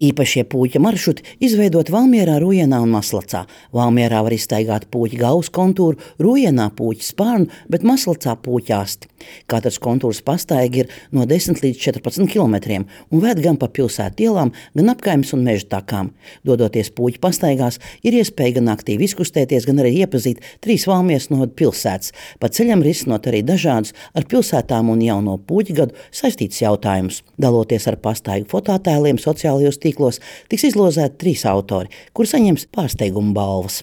Īpašie puķa maršruti izveidot Valmierā, Rujenā un Maslacā. Valmierā var izstaigāt puķa galvas kontūru, Rujenā puķa spārnu, bet Maslacā puķa asti. Katrs kontūrs pastaigi ir no 10 līdz 14 km un ved gan pa pilsētu ielām, gan apkaimes un meža takām. Dodoties puķa pastaigās, ir iespēja gan aktīvi izkustēties, gan arī iepazīt 3 Valmieras novada pilsētas, pa ceļam risinot arī dažādus ar pilsētām un jauno puķa gadu saistītus jautājumus. Daloties ar pastaigu fototēliem sociālajos tīklos, tiks izlozēti 3 autori, kuri saņems pārsteigumu balvas.